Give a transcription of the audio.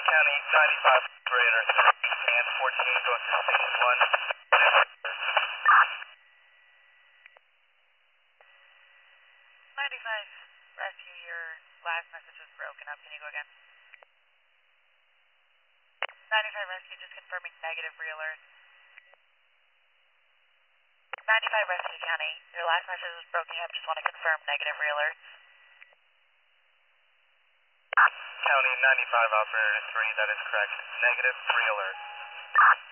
County 95 operator 3 and 14 going to station 1. 95 rescue, your last message was broken up. Can you go again? 95 rescue, just confirming negative realert. 95 rescue county, your last message was broken up. Just want to confirm negative realert. County 95 operator 3, that is correct. Negative realert.